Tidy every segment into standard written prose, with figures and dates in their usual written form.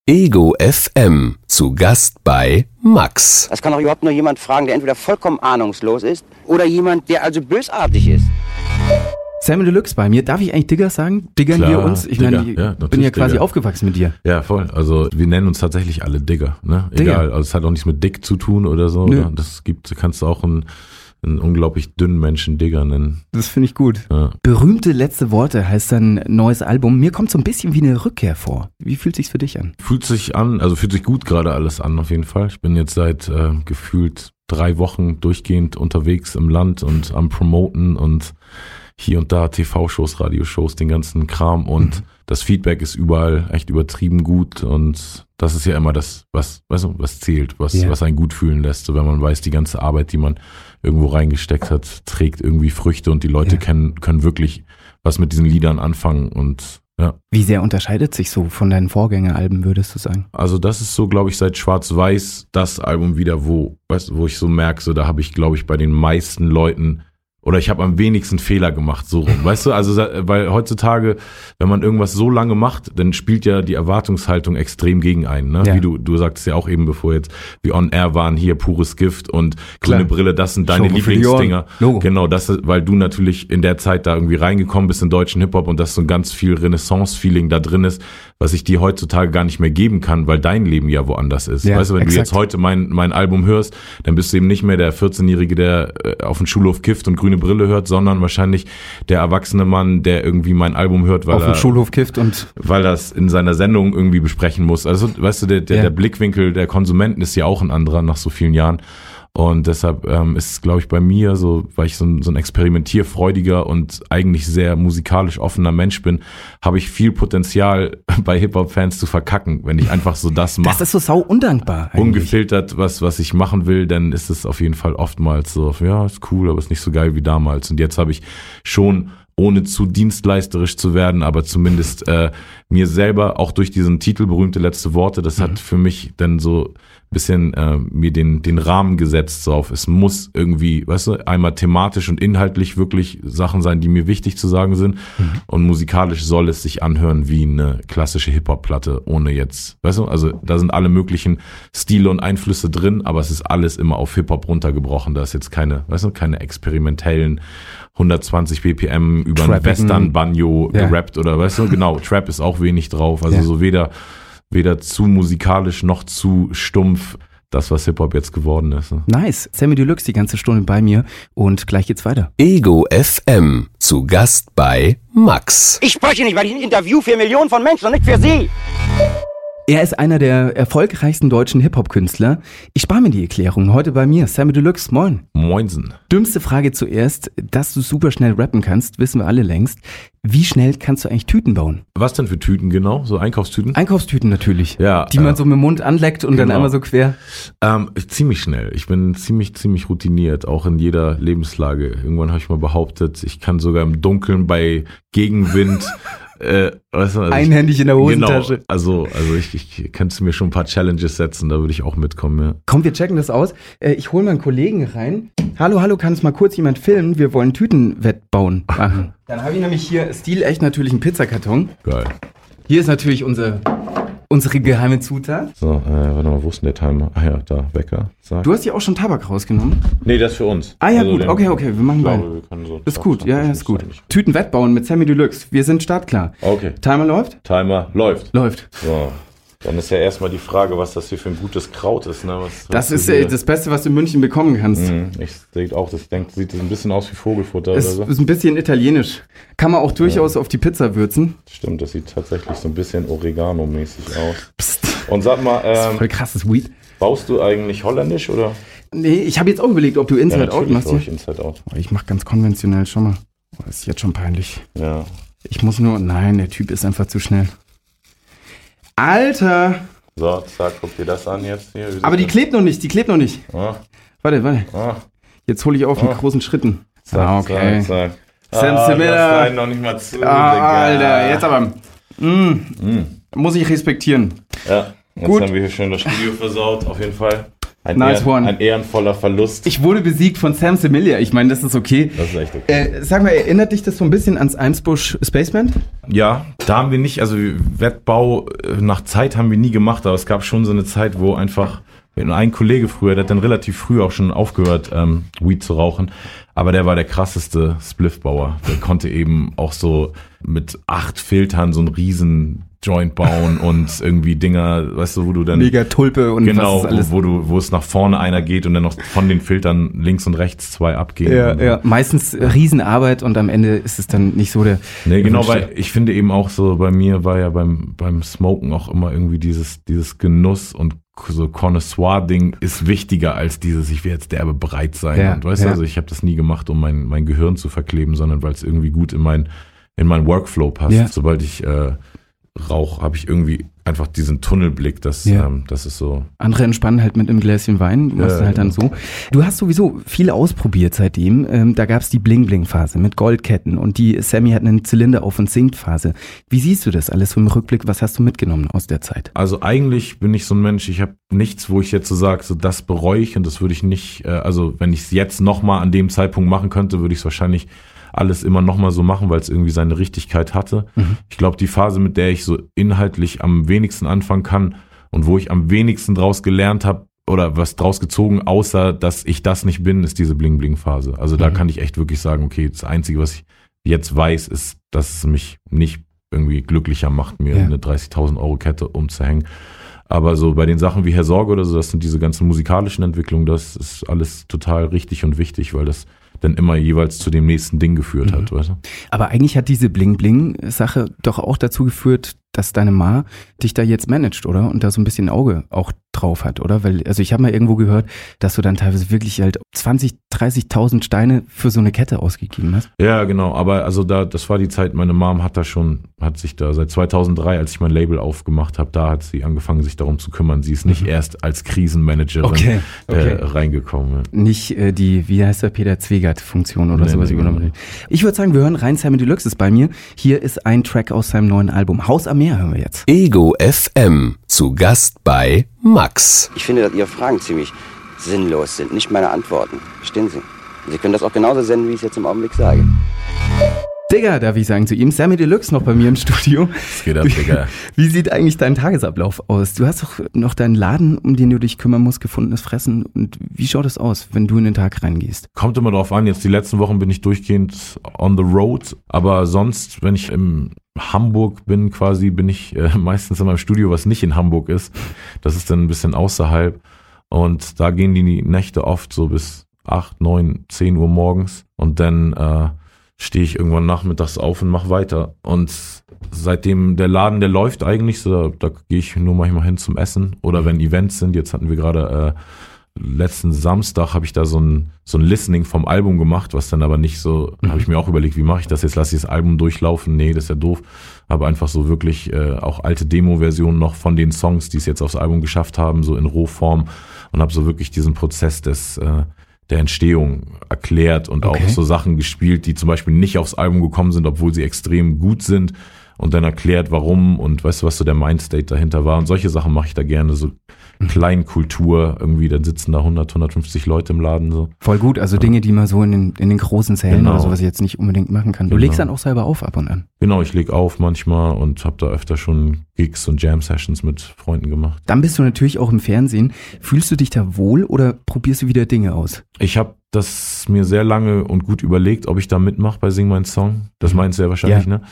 Ego FM. Zu Gast bei Max. Das kann doch überhaupt nur jemand fragen, der entweder vollkommen ahnungslos ist oder jemand, der also bösartig ist. Sammy Deluxe bei mir. Darf ich eigentlich Digger sagen? Diggern Klar, wir uns? Ich Digger, meine, ja, bin ja quasi Digger. aufgewachsen mit dir. Ja, voll. Also wir nennen uns tatsächlich alle Digger. Ne? Digger. Egal, also es hat auch nichts mit dick zu tun oder so. Nö. Oder? Kannst du auch einen unglaublich dünnen Menschen Digger nennen. Das finde ich gut. Ja. Berühmte letzte Worte heißt dein neues Album. Mir kommt so ein bisschen wie eine Rückkehr vor. Wie fühlt sich's für dich an? Fühlt sich gut gerade alles an auf jeden Fall. Ich bin jetzt seit gefühlt 3 Wochen durchgehend unterwegs im Land und am Promoten und hier und da TV-Shows, Radioshows, den ganzen Kram und das Feedback ist überall echt übertrieben gut und das ist ja immer das, was zählt, was einen gut fühlen lässt, so wenn man weiß, die ganze Arbeit, die man irgendwo reingesteckt hat, trägt irgendwie Früchte und die Leute können wirklich was mit diesen Liedern anfangen und ja. Wie sehr unterscheidet sich so von deinen Vorgängeralben, würdest du sagen? Also das ist so, glaube ich, seit Schwarz-Weiß das Album wieder, wo ich so merke, so da habe ich, glaube ich, bei den meisten Leuten oder ich habe am wenigsten Fehler gemacht, so rum, weißt du? Also, weil heutzutage, wenn man irgendwas so lange macht, dann spielt ja die Erwartungshaltung extrem gegen einen, ne? Ja. Wie du sagtest ja auch eben, bevor jetzt wir on air waren, hier pures Gift und grüne Brille, das sind deine Show für die Lieblingsdinger. Ohren. Logo. Genau, weil du natürlich in der Zeit da irgendwie reingekommen bist in deutschen Hip-Hop und dass so ein ganz viel Renaissance-Feeling da drin ist, was ich dir heutzutage gar nicht mehr geben kann, weil dein Leben ja woanders ist. Ja, weißt du, wenn exakt. du jetzt heute mein Album hörst, dann bist du eben nicht mehr der 14-Jährige, der auf dem Schulhof kifft und grüne Brille hört, sondern wahrscheinlich der erwachsene Mann, der irgendwie mein Album hört, Auf dem Schulhof kifft und weil das in seiner Sendung irgendwie besprechen muss. Also, weißt du, der Blickwinkel der Konsumenten ist ja auch ein anderer nach so vielen Jahren. Und deshalb ist es, glaube ich, bei mir so, weil ich so ein experimentierfreudiger und eigentlich sehr musikalisch offener Mensch bin, habe ich viel Potenzial bei Hip-Hop-Fans zu verkacken, wenn ich einfach so das mache. das ist so sau undankbar eigentlich. Ungefiltert, was ich machen will, dann ist es auf jeden Fall oftmals so, ja, ist cool, aber ist nicht so geil wie damals. Und jetzt habe ich schon, ohne zu dienstleisterisch zu werden, aber zumindest mir selber, auch durch diesen Titel berühmte letzte Worte, das hat für mich dann so ein bisschen mir den Rahmen gesetzt so auf, es muss irgendwie, weißt du, einmal thematisch und inhaltlich wirklich Sachen sein, die mir wichtig zu sagen sind und musikalisch soll es sich anhören wie eine klassische Hip-Hop-Platte, ohne jetzt, weißt du, also da sind alle möglichen Stile und Einflüsse drin, aber es ist alles immer auf Hip-Hop runtergebrochen, da ist jetzt keine experimentellen 120 BPM über ein Western-Banjo gerappt oder weißt du, genau, Trap ist auch wenig drauf, also so weder zu musikalisch noch zu stumpf, das was Hip-Hop jetzt geworden ist. Ne? Nice. Sammy Deluxe die ganze Stunde bei mir und gleich geht's weiter. Ego FM. Zu Gast bei Max. Ich spreche nicht, weil ich ein Interview für Millionen von Menschen und nicht für Sie. Er ist einer der erfolgreichsten deutschen Hip-Hop-Künstler. Ich spare mir die Erklärung. Heute bei mir, Sammy Deluxe. Moin. Moinsen. Dümmste Frage zuerst. Dass du super schnell rappen kannst, wissen wir alle längst. Wie schnell kannst du eigentlich Tüten bauen? Was denn für Tüten genau? So Einkaufstüten? Einkaufstüten natürlich. Ja, die man so mit dem Mund anleckt und dann genau. einmal so quer. Ziemlich schnell. Ich bin ziemlich routiniert, auch in jeder Lebenslage. Irgendwann habe ich mal behauptet, ich kann sogar im Dunkeln bei Gegenwind weißt du, also einhändig in der Hosentasche. Genau, also ich könnte mir schon ein paar Challenges setzen, da würde ich auch mitkommen, ja. Komm, wir checken das aus. Ich hole mal einen Kollegen rein. Hallo, kann es mal kurz jemand filmen? Wir wollen Tütenwettbauen machen. Dann habe ich nämlich hier stilecht natürlich einen Pizzakarton. Geil. Hier ist natürlich unsere geheime Zutat. So, warte mal, wo ist denn der Timer? Ah ja, da, Wecker. Zack. Du hast ja auch schon Tabak rausgenommen. Nee, das ist für uns. Ah ja, gut, okay, wir machen beide. So ist gut, ja, ist gut. Tütenwettbauen mit Sammy Deluxe. Wir sind startklar. Okay. Timer läuft? Timer läuft. So. Dann ist ja erstmal die Frage, was das hier für ein gutes Kraut ist. Ne? Das ist das Beste, was du in München bekommen kannst. Ich sehe auch, sieht ein bisschen aus wie Vogelfutter Es oder so. ist ein bisschen italienisch. Kann man auch durchaus auf die Pizza würzen. Stimmt, das sieht tatsächlich so ein bisschen Oregano-mäßig aus. Psst. Und sag mal, das ist voll krasses Weed. Baust du eigentlich holländisch oder? Nee, ich habe jetzt auch überlegt, ob du Inside-Out machst. Ich Inside-Out. Ich mach ganz konventionell, schau mal. Das ist jetzt schon peinlich. Ja. Ich muss nur, nein, der Typ ist einfach zu schnell. Alter! So, zack, guck dir das an jetzt hier. Aber die klebt noch nicht. Ah. Warte. Ah. Jetzt hole ich auf mit großen Schritten. Zack, okay. Zack. Sam das Miller. rein noch nicht mal zu. Alter, jetzt aber. Muss ich respektieren. Ja, jetzt Gut. haben wir hier schön das Studio versaut, auf jeden Fall. Ein ehrenvoller Verlust. Ich wurde besiegt von Sam Semilia. Ich meine, das ist okay. Das ist echt okay. Sag mal, erinnert dich das so ein bisschen ans Eimsbusch Spaceman? Ja, da haben wir nicht, also Wettbau nach Zeit haben wir nie gemacht, aber es gab schon so eine Zeit, wo einfach ein Kollege früher, der hat dann relativ früh auch schon aufgehört, Weed zu rauchen, aber der war der krasseste Spliffbauer. Der konnte eben auch so mit 8 Filtern so einen riesen Joint bauen und irgendwie Dinger, weißt du, wo du dann... Mega Tulpe und genau, was ist alles. wo es nach vorne einer geht und dann noch von den Filtern links und rechts 2 abgehen. Ja. Meistens Riesenarbeit und am Ende ist es dann nicht so der... Nee, genau, weil ich finde eben auch so, bei mir war ja beim Smoken auch immer irgendwie dieses Genuss und so Connoisseur-Ding ist wichtiger als dieses, ich will jetzt derbe bereit sein. Ja, und weißt du, also ich habe das nie gemacht, um mein Gehirn zu verkleben, sondern weil es irgendwie gut in mein Workflow passt. Ja. Sobald ich rauche, habe ich irgendwie einfach diesen Tunnelblick, das ist so. Andere entspannen halt mit einem Gläschen Wein, machst du halt dann so. Du hast sowieso viel ausprobiert seitdem. Da gab's die Bling-Bling-Phase mit Goldketten und die Sammy hat einen Zylinder auf und singt-Phase. Wie siehst du das alles so im Rückblick? Was hast du mitgenommen aus der Zeit? Also eigentlich bin ich so ein Mensch, ich habe nichts, wo ich jetzt so sage, so das bereue ich und das würde ich nicht, also wenn ich es jetzt nochmal an dem Zeitpunkt machen könnte, würde ich es wahrscheinlich alles immer nochmal so machen, weil es irgendwie seine Richtigkeit hatte. Mhm. Ich glaube, die Phase, mit der ich so inhaltlich am wenigsten anfangen kann und wo ich am wenigsten draus gelernt habe oder was draus gezogen, außer dass ich das nicht bin, ist diese Bling-Bling-Phase. Also da kann ich echt wirklich sagen, okay, das Einzige, was ich jetzt weiß, ist, dass es mich nicht irgendwie glücklicher macht, mir eine 30.000 Euro Kette umzuhängen. Aber so bei den Sachen wie Herr Sorge oder so, das sind diese ganzen musikalischen Entwicklungen, das ist alles total richtig und wichtig, weil das dann immer jeweils zu dem nächsten Ding geführt hat, weißt du? Aber eigentlich hat diese Bling-Bling-Sache doch auch dazu geführt, dass deine Ma dich da jetzt managt, oder? Und da so ein bisschen Auge auch drauf hat, oder? Weil, also ich habe mal irgendwo gehört, dass du dann teilweise wirklich halt 20.000, 30.000 Steine für so eine Kette ausgegeben hast. Ja, genau. Aber also das war die Zeit, meine Mom hat sich da seit 2003, als ich mein Label aufgemacht habe, da hat sie angefangen, sich darum zu kümmern. Sie ist nicht erst als Krisenmanagerin reingekommen. Ja. Nicht die, wie heißt der, Peter Zwegert-Funktion oder sowas übernommen. Ich würde sagen, wir hören rein, Sammy Deluxe ist bei mir. Hier ist ein Track aus seinem neuen Album. Haus am Meer hören wir jetzt. Ego FM, zu Gast bei Max. Ich finde, dass Ihre Fragen ziemlich sinnlos sind, nicht meine Antworten. Verstehen Sie? Sie können das auch genauso senden, wie ich es jetzt im Augenblick sage. Digga, darf ich sagen zu ihm. Sammy Deluxe noch bei mir im Studio. Was geht ab, Digga? Wie sieht eigentlich dein Tagesablauf aus? Du hast doch noch deinen Laden, um den du dich kümmern musst, gefundenes Fressen. Und wie schaut es aus, wenn du in den Tag reingehst? Kommt immer drauf an. Jetzt die letzten Wochen bin ich durchgehend on the road. Aber sonst, wenn ich in Hamburg bin quasi, bin ich meistens in meinem Studio, was nicht in Hamburg ist. Das ist dann ein bisschen außerhalb. Und da gehen die Nächte oft so bis 8, 9, 10 Uhr morgens. Und dann stehe ich irgendwann nachmittags auf und mache weiter. Und seitdem der Laden, der läuft eigentlich, so, da gehe ich nur manchmal hin zum Essen. Oder wenn Events sind, jetzt hatten wir gerade letzten Samstag, habe ich da so ein Listening vom Album gemacht, was dann aber nicht so, habe ich mir auch überlegt, wie mache ich das jetzt, lasse ich das Album durchlaufen? Nee, das ist ja doof. Aber einfach so wirklich auch alte Demo-Versionen noch von den Songs, die es jetzt aufs Album geschafft haben, so in Rohform. Und habe so wirklich diesen Prozess der Entstehung erklärt und auch so Sachen gespielt, die zum Beispiel nicht aufs Album gekommen sind, obwohl sie extrem gut sind, und dann erklärt, warum und weißt du, was so der Mindstate dahinter war. Und solche Sachen mache ich da gerne, so Kleinkultur irgendwie, dann sitzen da 100, 150 Leute im Laden. So. Voll gut, also Dinge, die man so in den großen Sälen oder sowas jetzt nicht unbedingt machen kann. Du legst dann auch selber auf ab und an. Genau, ich lege auf manchmal und habe da öfter schon Gigs und Jam-Sessions mit Freunden gemacht. Dann bist du natürlich auch im Fernsehen. Fühlst du dich da wohl oder probierst du wieder Dinge aus? Ich habe das mir sehr lange und gut überlegt, ob ich da mitmache bei Sing Mein Song. Das meinst du ja wahrscheinlich, ne?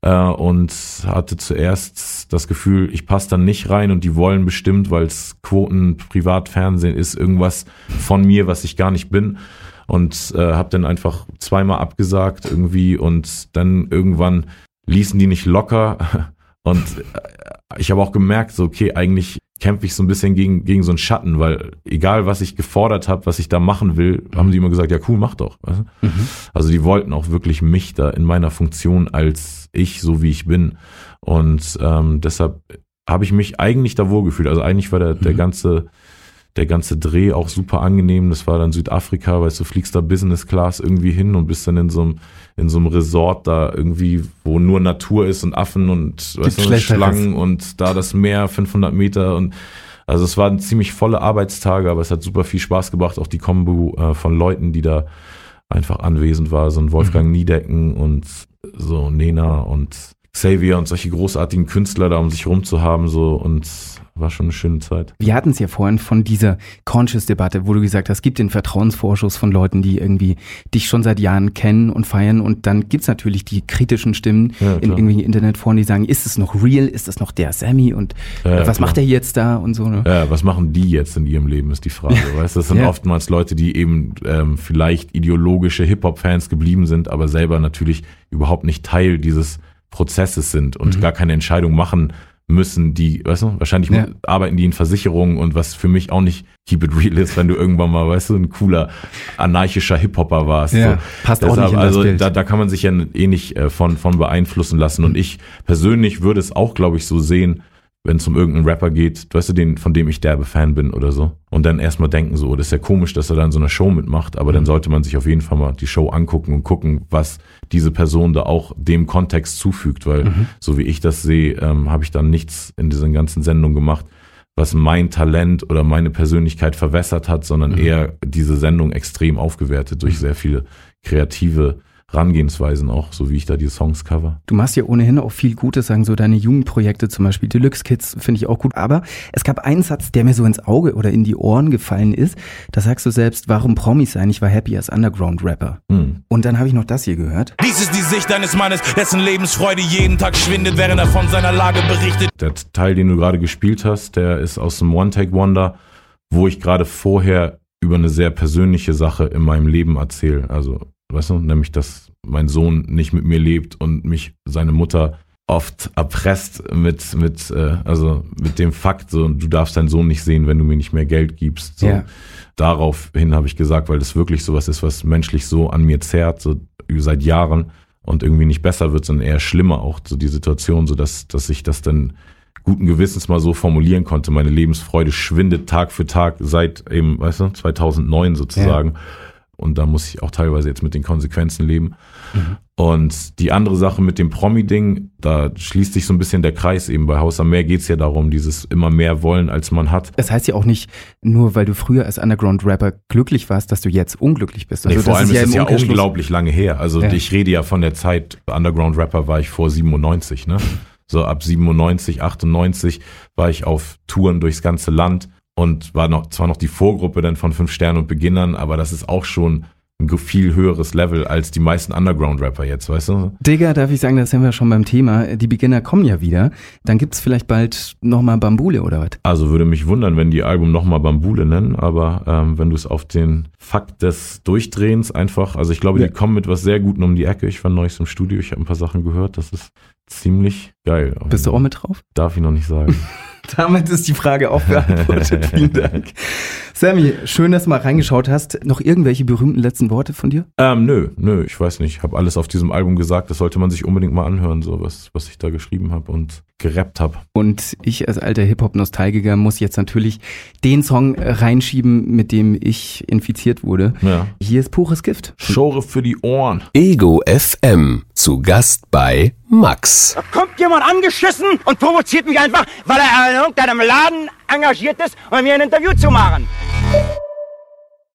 Und hatte zuerst das Gefühl, ich passe da nicht rein und die wollen bestimmt, weil es Quoten, Privatfernsehen ist, irgendwas von mir, was ich gar nicht bin. Und habe dann einfach zweimal abgesagt irgendwie und dann irgendwann ließen die nicht locker. Und ich habe auch gemerkt, so okay, eigentlich kämpfe ich so ein bisschen gegen so einen Schatten, weil egal, was ich gefordert habe, was ich da machen will, haben die immer gesagt, ja cool, mach doch. Weißt du? Also die wollten auch wirklich mich da in meiner Funktion als ich, so wie ich bin. Und deshalb habe ich mich eigentlich da wohlgefühlt. Also eigentlich war der ganze Dreh auch super angenehm. Das war dann Südafrika, weißt du, fliegst da Business Class irgendwie hin und bist dann in so einem Resort da irgendwie, wo nur Natur ist und Affen und weißt du, Schlangen und da das Meer 500 Meter und Also es waren ziemlich volle Arbeitstage, aber es hat super viel Spaß gebracht, auch die Kombo von Leuten, die da einfach anwesend war, so ein Wolfgang Niedecken und so Nena und Xavier und solche großartigen Künstler da um sich rum zu haben, so, und war schon eine schöne Zeit. Wir hatten es ja vorhin von dieser Conscious-Debatte, wo du gesagt hast, es gibt den Vertrauensvorschuss von Leuten, die irgendwie dich schon seit Jahren kennen und feiern, und dann gibt's natürlich die kritischen Stimmen in irgendwelchen Internetforen, die sagen, ist es noch real, ist es noch der Sammy und was macht er jetzt da und so. Ne? Ja, was machen die jetzt in ihrem Leben, ist die Frage, weißt du? Das sind oftmals Leute, die eben vielleicht ideologische Hip-Hop-Fans geblieben sind, aber selber natürlich überhaupt nicht Teil dieses Prozesses sind und gar keine Entscheidung machen müssen, die, weißt du, wahrscheinlich arbeiten die in Versicherungen, und was für mich auch nicht keep it real ist, wenn du irgendwann mal, weißt du, ein cooler, anarchischer Hip-Hopper warst. Ja, so. passt Deshalb, auch nicht in das also Bild. da kann man sich ja nicht von beeinflussen lassen, und ich persönlich würde es auch, glaube ich, so sehen, wenn es um irgendeinen Rapper geht, weißt du, von dem ich derbe Fan bin oder so, und dann erstmal denken so, das ist ja komisch, dass er da in so einer Show mitmacht, aber dann sollte man sich auf jeden Fall mal die Show angucken und gucken, was diese Person da auch dem Kontext zufügt, weil so wie ich das sehe, habe ich dann nichts in diesen ganzen Sendungen gemacht, was mein Talent oder meine Persönlichkeit verwässert hat, sondern eher diese Sendung extrem aufgewertet durch sehr viele kreative Herangehensweisen auch, so wie ich da die Songs cover. Du machst ja ohnehin auch viel Gutes, sagen so deine Jugendprojekte, zum Beispiel Deluxe Kids, finde ich auch gut. Aber es gab einen Satz, der mir so ins Auge oder in die Ohren gefallen ist. Da sagst du selbst, warum Promis sein? Ich war happy als Underground-Rapper. Und dann habe ich noch das hier gehört. Dies ist die Sicht eines Mannes, dessen Lebensfreude jeden Tag schwindet, während er von seiner Lage berichtet. Der Teil, den du gerade gespielt hast, der ist aus dem One-Take-Wonder, wo ich gerade vorher über eine sehr persönliche Sache in meinem Leben erzähle. Also, weißt du, nämlich, dass mein Sohn nicht mit mir lebt und mich seine Mutter oft erpresst mit dem Fakt, so, du darfst deinen Sohn nicht sehen, wenn du mir nicht mehr Geld gibst. So. Ja. Daraufhin habe ich gesagt, weil das wirklich sowas ist, was menschlich so an mir zerrt, so seit Jahren, und irgendwie nicht besser wird, sondern eher schlimmer auch, so die Situation, so dass ich das dann guten Gewissens mal so formulieren konnte. Meine Lebensfreude schwindet Tag für Tag seit eben, weißt du, 2009 sozusagen. Ja. Und da muss ich auch teilweise jetzt mit den Konsequenzen leben. Und die andere Sache mit dem Promi-Ding, da schließt sich so ein bisschen der Kreis eben. Bei Haus am Meer geht's ja darum, dieses immer mehr wollen, als man hat. Das heißt ja auch nicht, nur weil du früher als Underground-Rapper glücklich warst, dass du jetzt unglücklich bist. Also nee, vor allem ist es ja Umkehrschluss unglaublich lange her. Also ich rede ja von der Zeit, Underground-Rapper war ich vor 97, ne? So ab 97, 98 war ich auf Touren durchs ganze Land und war zwar noch die Vorgruppe dann von 5 Sternen und Beginnern, aber das ist auch schon ein viel höheres Level als die meisten Underground-Rapper jetzt, weißt du? Digga, darf ich sagen, da sind wir schon beim Thema. Die Beginner kommen ja wieder. Dann gibt's vielleicht bald nochmal Bambule oder was? Also würde mich wundern, wenn die Album nochmal Bambule nennen, aber wenn du es auf den Fakt des Durchdrehens einfach, also ich glaube, die kommen mit was sehr Gutem um die Ecke. Ich war neulich im Studio, ich habe ein paar Sachen gehört, das ist ziemlich geil. Bist du auch mit drauf? Darf ich noch nicht sagen. Damit ist die Frage auch beantwortet. Vielen Dank. Sammy, schön, dass du mal reingeschaut hast. Noch irgendwelche berühmten letzten Worte von dir? Nö, ich weiß nicht. Ich habe alles auf diesem Album gesagt. Das sollte man sich unbedingt mal anhören, so was ich da geschrieben habe und gerappt habe. Und ich als alter Hip-Hop-Nostalgiker muss jetzt natürlich den Song reinschieben, mit dem ich infiziert wurde. Ja. Hier ist pures Gift. Schore für die Ohren. Ego FM, zu Gast bei Max. Da kommt jemand angeschissen und provoziert mich einfach, weil er in irgendeinem Laden engagiert ist, um mir ein Interview zu machen.